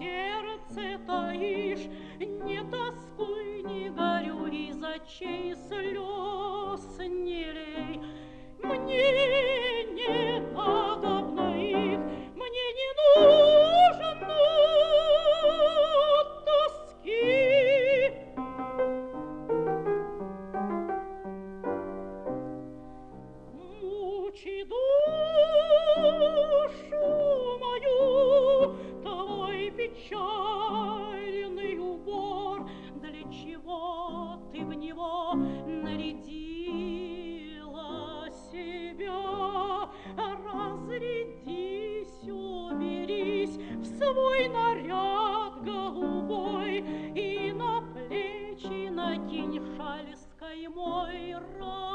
сердце таишь, не тоскуй, не горюй, из очей слез не лей. Мне не надобно их, мне не нужно тоски. Мучи душу мою твой печальный убор, для чего ты в него нарядила себя? Разрядись, уберись в свой наряд голубой и на плечи накинь шаль с каймой.